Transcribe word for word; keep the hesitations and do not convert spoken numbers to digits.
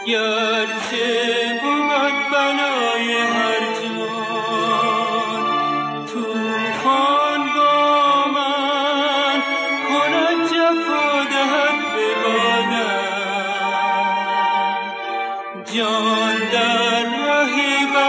گرچه بود بلای هر جان طوفان با من کند جفا دهد به بادم جان در ره